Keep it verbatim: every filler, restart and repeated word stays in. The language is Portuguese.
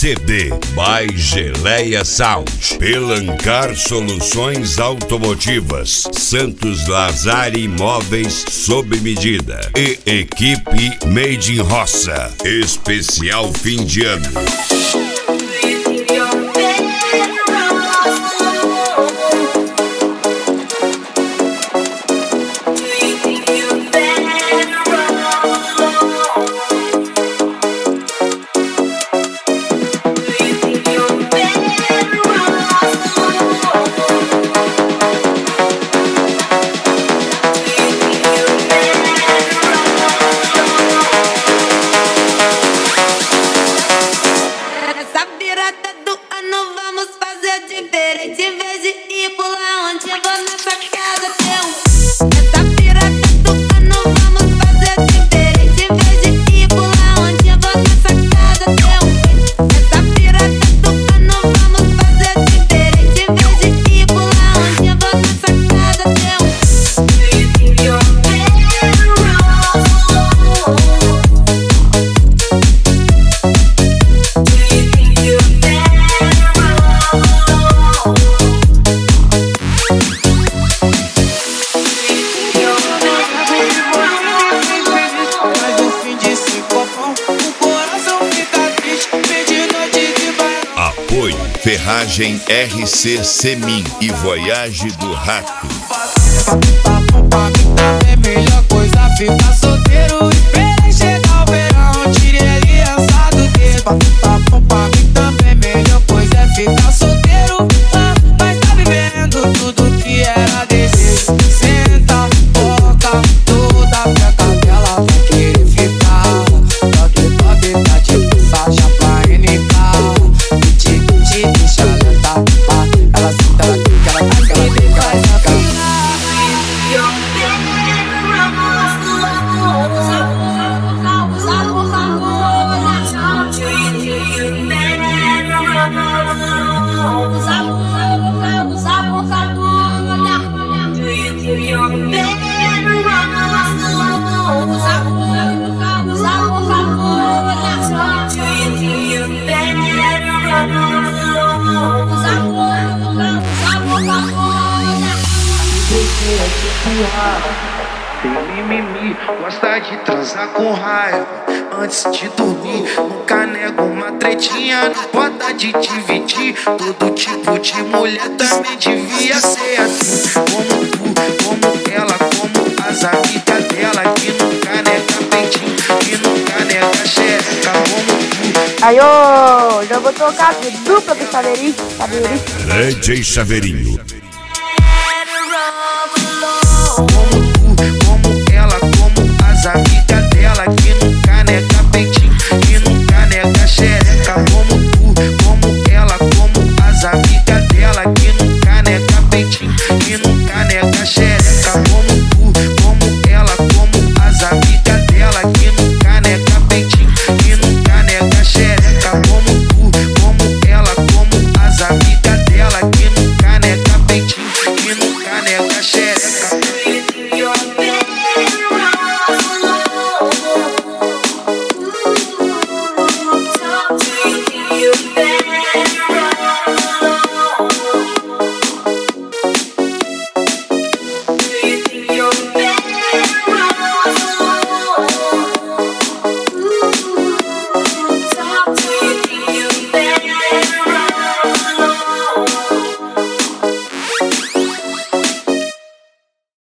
C D by Geleia Sound, Pelancar Soluções Automotivas, Santos Lazari Móveis sob medida e equipe Made in Roça. Especial fim de ano. Diferente, em vez de ir pular onde eu vou nessa casa ter um. Essa virada do ano vamos fazer diferente, em vez de ir pular onde eu vou nessa casa ter um. Essa virada do ano vamos fazer diferente, em vez de ir pular onde eu vou nessa casa ter um. Ferragem R C Semin e Voyage do Rato. É melhor coisa ficar solteiro. Esperei chegar o verão, tirei aliança do dedo. Pra mim também melhor coisa é ficar solteiro. Ah, mas tá vivendo tudo que era desejo. Senta, toca, toda pra cadela vai querer ficar. Toque, toque, tá tipo Sacha pra N K. Deixa ela tapar, ela senta, ela quica, ela quica, ela quica, ela quica. Tem mimimi, gosta de transar com raiva antes de dormir. Nunca nego uma tretinha, não pode de dividir. Todo tipo de mulher também devia ser assim. Como tu, como ela, como as amigas dela. Que nunca nega peitinho, que nunca nega xereca. Como tu. Aí, ô, já vou tocar aqui, dupla do Chaveirinho. Chaveirinho. D J Chaveirinho.